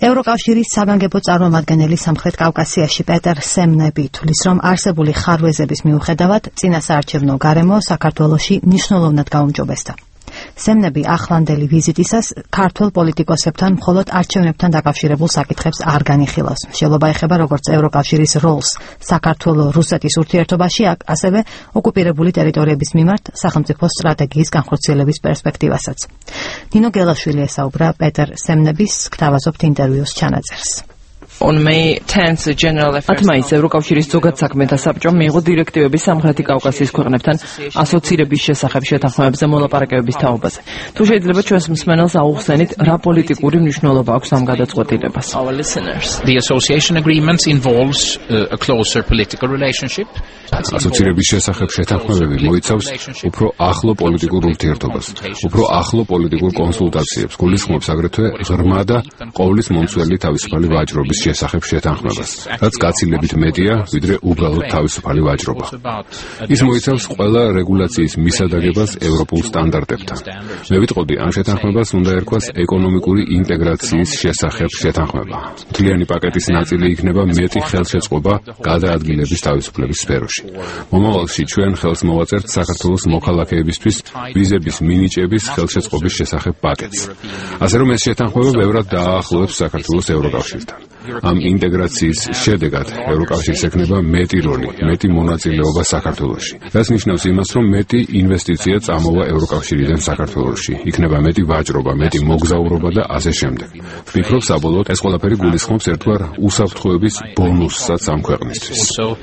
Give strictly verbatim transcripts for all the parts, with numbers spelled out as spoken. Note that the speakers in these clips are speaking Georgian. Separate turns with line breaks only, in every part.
ევროკავშირის საგანგებო წარმომადგენელი სამხრეთ კავკასიაში პეტერ სემნები თვლის, რომ არსებული ხარვეზების მიუხედავად წინასაარჩევნო გარემო საქართველოში მნიშვნელოვნად გაუმჯობესდა. სემნები ახლანდელი ვიზიტისას ქართულ პოლიტიკოსებთან მხოლოდ არჩევნებთან დაკავშირებულ საკითხებს არ განიხილავს. მშელობა ეხება როგორც ევროკავშირის როლს საქართველო-რუსეთის ურთიერთობაში, ასევე ოკუპირებული ტერიტორიების მიმართ სახელმწიფო სტრატეგიის განხორციელების პერსპექტივასაც. ნინო გელაშვილი ესაუბრა პეტერ სემნების გთავაზობთ ინტერვიუს ჩანაწერს.
On May tenth, General Affairs Council ევროკავშირის ზოგად საქმეთა საბჭომ მიიღო დირექტივები სამხრეთი კავკასიის ქვეყნებთან ასოცირების შესახებ შეთანხმებებზე მოლაპარაკებების თაობაზე. თუ შეიძლება ჩვენს მსმენელს აუხსენით, რა პოლიტიკური მნიშვნელობა აქვს ამ გადაწყვეტილებას?
The association agreement involves uh, a closer political relationship.
ასოცირების შესახებ შეთანხმებები მოიცავს უფრო ახლო პოლიტიკურ ურთიერთობას, უფრო ახლო პოლიტიკურ კონსულტაციებს, გულისხმობს აგრეთვე ღრმა და ყოვლის მომცველი თავისუფალი ვაჭრობის შესახებ შეთანხმებას, რაც გაცილებით მეტია, ვიდრე უბრალოდ თავისუფალი ვაჭრობა. ის მოიცავს ყველა რეგულაციის მისადაგებას ევროპულ სტანდარტებთან. მე ვიტყოდი, ამ შეთანხმებას უნდა ერქვას ეკონომიკური ინტეგრაციის შესახებ შეთანხმება. მთლიანი პაკეტის ნაწილი იქნება მეტი ხელშეწყობა გადაადგილების თავისუფლების სფეროში. მომავალში ჩვენ ხელს მოვაწერთ საქართველოს მოქალაქეებისთვის ვიზების მინიჭების ხელშეწყობის შესახებ პაკეტს. ასე რომ ეს შეთანხმება ბევრად დაახლოებს საქართველოს ევროკავშირთან. ამ ინტეგრაციის შედეგად ევროკავშირს ექნება მეტი როლი, მეტი მონაწილეობა საქართველოში. რაც ნიშნავს იმას, რომ მეტი ინვესტიცია წამოვა ევროკავშირიდან საქართველოში. იქნება მეტი ვაჭრობა, მეტი მოგზაურობა და ასე შემდეგ. ვფიქრობ, საბოლოოდ ეს ყველაფერი გულისხმობს ერთგვარ უსაფრთხოების ბონუსსაც ამ ქვეყნისთვის.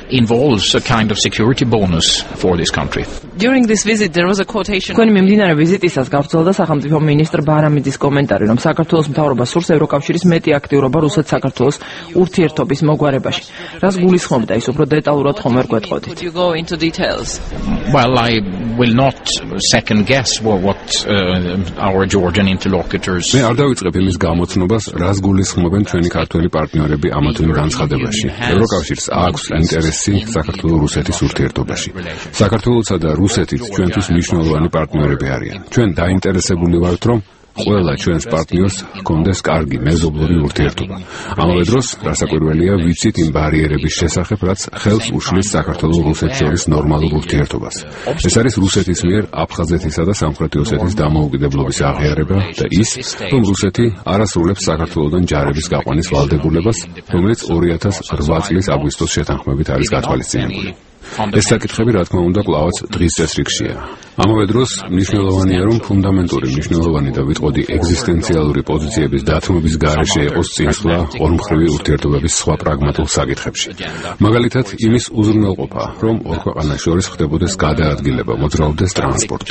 During this visit there was a quotation. Თქვენი მიმდინარე ვიზიტისას გავრცელდა სახელმწიფო მინისტრ ბარამიძის კომენტარი, რომ საქართველოს მთავრობა სურს ევროკავშირის მეტი აქტიურობა რუსეთ-საქართველოს ურთიერთობის მოგვარებაში. რას გულისხმობდა ის უფრო დეტალურად ხომ ვერ გვეტყოდით?
Well, I will not second guess what, what uh, our Georgian interlocutors.
მე არ დავიწყებ იმის გამოცნობას, რას გულისხმობენ ჩვენი ქართველი პარტნიორები ამა თუ იმ განცხადებაში. ევროკავშირს აქვს ინტერესი საქართველოს-რუსეთის ურთიერთობაში. საქართველოსა და რუსეთიც ჩვენთვის მნიშვნელოვანი პარტნიორები არიან. ჩვენ დაინტერესებული ვართ, რომ ყველა ჩვენს პარტნიორს ჰქონდეს კარგი მეზობლური ურთიერთობა. ამავე დროს, რასაკვირველია, ვიცით იმ ბარიერების შესახებ, რაც ხელს უშლის საქართველოს-რუსეთს შორის ნორმალურ ურთიერთობას. ეს არის რუსეთის მიერ აფხაზეთისა და სამხრეთი ოსეთის დამოუკიდებლობის აღიარება და ის, რომ რუსეთი არ ასრულებს საქართველოსთან ჯარების გაყვანის ვალდებულებას, რომელიც ორი ათას რვა წლის აგვისტოს შეთანხმებით არის გათვალისწინებული. ეს საკითხები, რა თქმა უნდა, კვლავაც დღის წესრიგშია. ამავე დროს მნიშვნელოვანია, რომ ფუნდამენტური, მნიშვნელოვანი და ვიტყოდი ეგზისტენციალური პოზიციების დათმობის გარეშე იყოს წინსვლა ორმხრივი ურთიერთობების სხვა პრაგმატულ საკითხებში. მაგალითად, იმის უზრუნველყოფა, რომ ორ ქვეყანას შორის ხდებოდეს გადაადგილება, მოძრაობდეს ტრანსპორტი.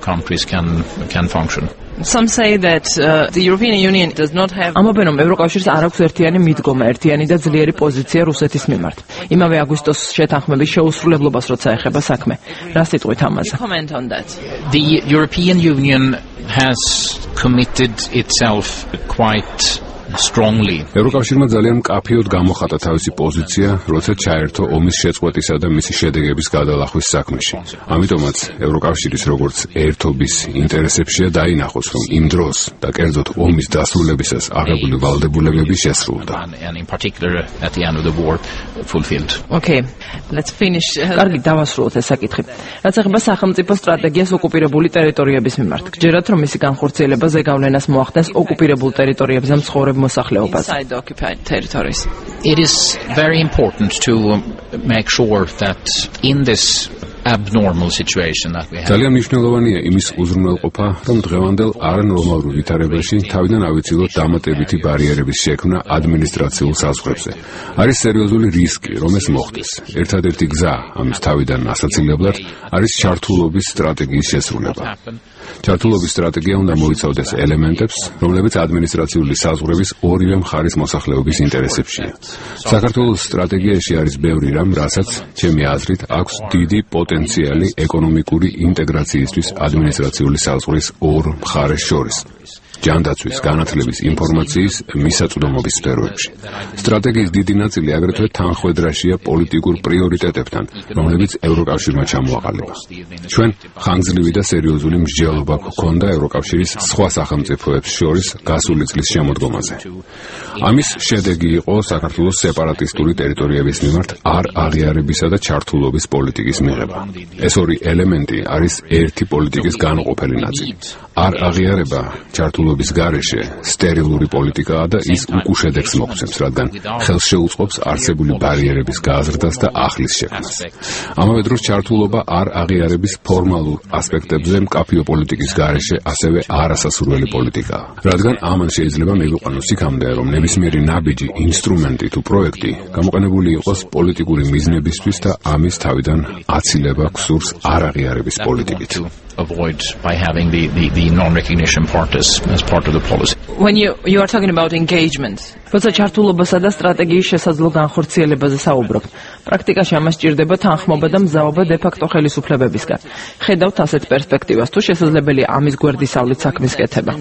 Some say that uh, the European Union does not have ამობენ, რომ ევროკავშირს არ აქვს ერთიანი მიდგომა, ერთიანი და ძლიერი პოზიცია რუსეთის მიმართ. იმავე აგვისტოს შეთანხმების შეუსრულებლობას როცა ეხება საქმე. რა სიტყვით ამაზე?
Comment on that. The European Union has committed itself quite strongly.
ევროკავშირმა ძალიან მკაფიოდ გამოხატა თავისი პოზიცია, როცა ჩაერთო ომის შეწყვეტისა და მისი შედეგების გადალახვის საქმეში. ამიტომაც ევროკავშირის როგორც ერთობის ინტერესებშია დაინახოს, რომ იმ დროს და კერძოდ ომის დასრულებისას აღებული ვალდებულებები შესრულდა.
Okay, let's finish. კარგი, დავასრულოთ ეს საკითხი. რაც ეხება სახელმწიფო სტრატეგიას ოკუპირებული ტერიტორიების მიმართ. გჯერათ, რომ მისი განხორციელება ზეგავლენას მოახდენს ოკუპირებულ ტერიტორიებზე მცხოვრებ inside
the occupied territories. It is very important to make sure that in this abnormal situation that we have.
ძალიან მნიშვნელოვანია იმის უზრუნველყოფა, რომ დღევანდელ არანორმალურ ვითარებაში თავიდან ავიცილოთ დამატებითი ბარიერების შექმნა ადმინისტრაციულ საზღვრებზე. არის სერიოზული რისკი, რომ ეს მოხდეს. ერთადერთი გზა ამის თავიდან ასაცილებლად არის ჩართულობის სტრატეგიის შესრულება. ჩართულობის სტრატეგია უნდა მოიცავდეს ელემენტებს, რომლებიც ადმინისტრაციული საზღვრების ორივე მხარის მოსახლეობის ინტერესებშია. საქართველოს სტრატეგიაში არის ბევრი რამ, რასაც ჩემი აზრით აქვს დიდი პოტენციალი ეკონომიკური ინტეგრაციისთვის ადმინისტრაციული საზღვრის ორ მხარეს შორის. ჯანდაცვის, განათლების, ინფორმაციის, მისაწვდომობის სფეროებში. სტრატეგიის დიდი ნაწილი აგრეთვე თანხვედრაშია პოლიტიკურ პრიორიტეტებთან, რომლებიც ევროკავშირმა ჩამოაყალიბა. ჩვენ ხანგრძლივი და სერიოზული მსჯელობა გვქონდა ევროკავშირის სხვა სახელმწიფოებს შორის გასული წლის შემოდგომაზე. ამის შედეგი იყო საქართველოს სეპარატისტური ტერიტორიების მიმართ არ აღიარებისა და ჩართულობის პოლიტიკის მიღება. ეს ორი ელემენტი არის ერთი პოლიტიკის განუყოფელი ნაწილი. არ აღიარება ჩართულობის გარეშე სტერილური პოლიტიკაა და ის უკუშედეგს მოგვცემს, რადგან ხელს შეუწყობს არსებული ბარიერების გააზრდას და ახლის შექმნას. ამავე დროს ჩართულობა არ აღიარების ფორმალურ ასპექტებზე მკაფიო პოლიტიკის გარეშე ასევე არასასურველი პოლიტიკაა, რადგან ამან შეიძლება მივიყვანოს იქამდე, რომ ნებისმიერი ნაბიჯი, ინსტრუმენტი თუ პროექტი გამოყენებული იყოს პოლიტიკური მიზნებისთვის და ამის თავიდან აცილება გსურს არ აღიარების პოლიტიკით.
Avoid by having the, the, the non-recognition part as, as part of the policy.
When you, you are talking about engagement, როცა ჩართულობასა და სტრატეგიის შესაძლო განხორციელებაზე საუბრობთ, პრაქტიკაში ამას სჭირდება თანხმობა და მზაობა დე-ფაქტო ხელისუფლებებისგან. ხედავთ ასეთ პერსპექტივას, თუ შესაძლებელია ამის გვერდისავლით საქმის კეთება?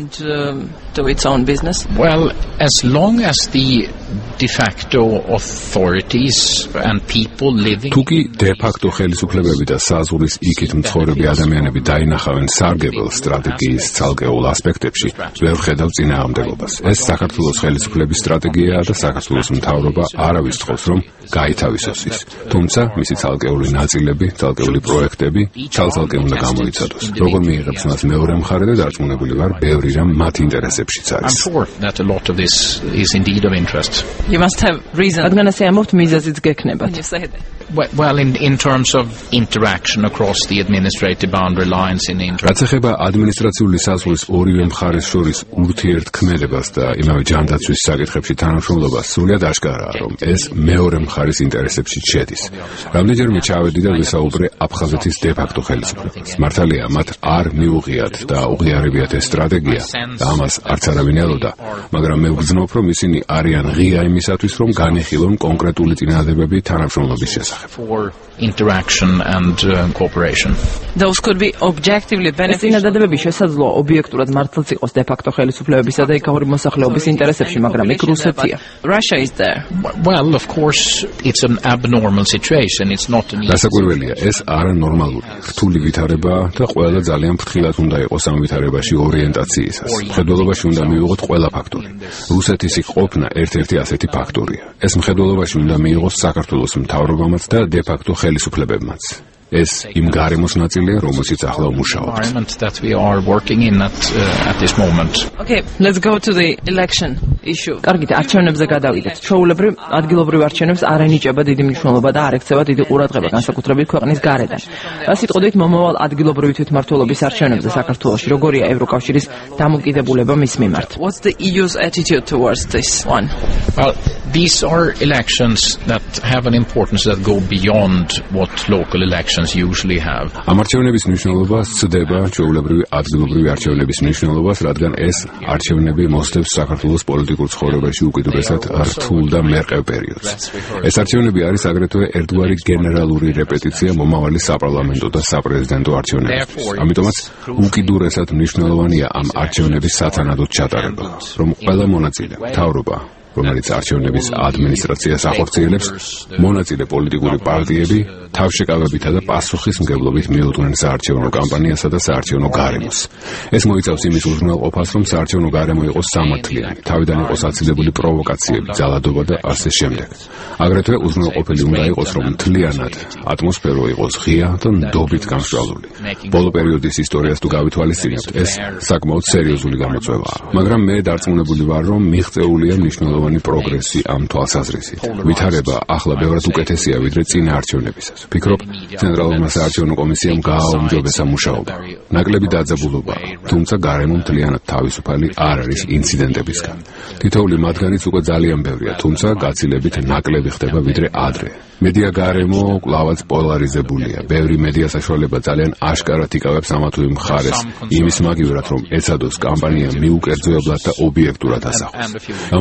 Do its own business?
Well, as long as the de facto authorities and people living
თუკი დე-ფაქტო ხელისუფლებები და საზღვრის იქით მცხოვრები ადამიანები დაინახავენ სარგებელ სტრატეგიის ცალკეულ ასპექტებში, ვერ ხედავ წინააღმდეგობას. ეს საქართველოს ხელისუფლების სტრატეგიაა და საქართველოს მთავრობა არავის თხოვს, რომ გაითავისოს ის. თუმცა მისი ცალკეული ნაწილები, ცალკეული პროექტები ცალ-ცალკე უნდა გამოიცადოს. როგორ მიიღებს მას მეორე მხარე და დარწმუნებული ვარ, ბევრი რამ მათ ინტერესებშიც არის.
I'm sure that a lot of this is indeed of interest.
You must have reason. რადგან ასე ამბობთ, მიზეზიც გექნებათ.
Well, in, in terms of interaction across the administrative boundary lines in the
რაც ეხება ადმინისტრაციული საზღვრის ორივე მხარეს შორის ურთიერთქმედებას და იმავე ჯანდაცვის საკითხებში თანამშრომლობას, სრულად აღკარაა, რომ ეს მეორე მხარის ინტერესებში შედის. რამდენჯერმე ჩავედი და ვისაუბრე აფხაზეთის დე-ფაქტო ხელისუფლებას. მართალია, მათ არ მიუღიათ და უღიარებიათ ეს სტრატეგია და ამას არც არავინ ელოდა, მაგრამ მე ვგრძნობ, რომ ისინი არიან ღია იმისათვის, რომ განიხილონ კონკრეტული წინადადებები თანამშრომლობის შესახებ.
for interaction and uh, cooperation.
Those could be objectively beneficial. წინადადებები შესაძლოა ობიექტურად მართლაც იყოს დე-ფაქტო ხელისუფლებებისა და ეკაური მოსახლეობის ინტერესებში, მაგრამ იქ რუსეთია. Russia is there.
Well, of course, it's an abnormal situation. It's not an
დასაკვირველია, ეს არანორმალური, რთული ვითარება და ყველა ძალიან ფრთხილად უნდა იყოს ამ ვითარებაში ორიენტაციისას. მხედველობაში უნდა მივიღოთ ყველა ფაქტორი. რუსეთის იქ ყოფნა ერთ-ერთი ასეთი ფაქტორია. ეს მხედველობაში უნდა მიიღოს საქართველოს მთავრობამაც და დე-ფაქტო ხელისუფლებებმაც. ეს იმ გარემოს ნაწილია, რომელშიც ახლა ვმუშაობთ.
that we are working in at uh, at this moment.
Okay, let's go to the election issue. კარგით, არჩევნებზე გადავიდეთ. ჩვეულებრივ ადგილობრივ არჩევნებს არ ენიჭება დიდი მნიშვნელობა და არ ექცევა დიდი ყურადღება განსაკუთრებით ქვეყნის გარედან. რა სიტყვით მომავალ ადგილობრივი თვითმმართველობის არჩევნებზე საქართველოში როგორია ევროკავშირის დამოკიდებულება მის მიმართ? What's the E U's attitude towards this one?
Well, these are elections that have an importance that go beyond what local elections usually have.
ამ არჩევნების მნიშვნელობა სცდება ჩვეულებრივი ადგილობრივი არჩევნების მნიშვნელობას, რადგან ეს არჩევნები მოსდევს საქართველოს პოლიტიკურ ცხოვრებაში უკიდურესად რთულ და მერყევ პერიოდს. ეს არჩევნები არის აგრეთვე ერთგვარი გენერალური რეპეტიცია მომავალი საპარლამენტო და საპრეზიდენტო არჩევნებისთვის. ამიტომაც უკიდურესად მნიშვნელოვანია ამ არჩევნების სათანადოდ ჩატარება, რომ ყველა მონაწილე, მთავრობა, რომელიც არჩევნების ადმინისტრაციას ახორციელებს, მონაწილე პოლიტიკური პარტიები თავშეკავებითა და პასუხისმგებლობით მიუძღვნენ საარჩევნო კამპანიასა და საარჩევნო გარემოს. ეს მოიცავს იმის უზრუნველყოფას, რომ საარჩევნო გარემო იყოს სამართლიანი, თავიდან იყოს აცილებული პროვოკაციები, ძალადობა და ასე შემდეგ. აგრეთვე უზრუნველყოფელი უნდა იყოს, რომ მთლიანად ატმოსფერო იყოს ღია და ნდობით გამსჭვალული. ბოლო პერიოდის ისტორიას თუ გავითვალისწინებთ, ეს საკმაოდ სერიოზული გამოწვევაა. მაგრამ მე დარწმუნებული ვარ, რომ მიღწეულია მნიშვნელოვანი პროგრესი ამ თვალსაზრისით. ვითარება ახლა ბევრად უკეთესია ვიდრე წინა არჩევნებისას. ვფიქრობ, ცენტრალურმა საარჩევნო კომისიამ გააუმჯობესა მუშაობა. ნაკლები დაძაბულობაა, თუმცა გარემო მთლიანად თავისუფალი არ არის ინციდენტებისგან. თითოეული მათგანიც უკვე ძალიან ბევრია, თუმცა გაცილებით ნაკლები ხდება ვიდრე ადრე. მედია გარემო კვლავაც პოლარიზებულია. ბევრი მედია საშუალება ძალიან აშკარად იკავებს ამა თუ იმ მხარეს, იმის მაგივრად, რომ ეცადოს კამპანია მიუკერძოებლად და ობიექტურად ასახოს. გამოითქმება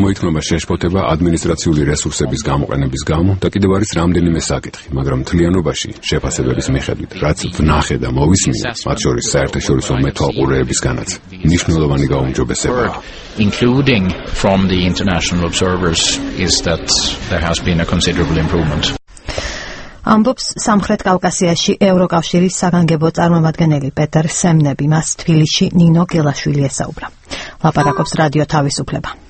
შეშფოთება ადმინისტრაციული რესურსების გამოყენების გამო და კიდევ არის რამდენიმე საკითხი, მაგრამ მთლიანობაში შეფასებების მიხედვით, რაც ვნახე და მოვისმინე, მათ შორის საერთაშორისო მეთვალყურეებისგანაც მნიშვნელოვანი გაუმჯობესებაა.
Including from the international observers is that there has been a considerable improvement.
ამბობს სამხრეთ კავკასიაში ევროკავშირის საგანგებო წარმომადგენელი პეტერ სემნები, მას თბილისში ნინო გელაშვილი ესაუბრა. ლაპარაკობს რადიო თავისუფლება.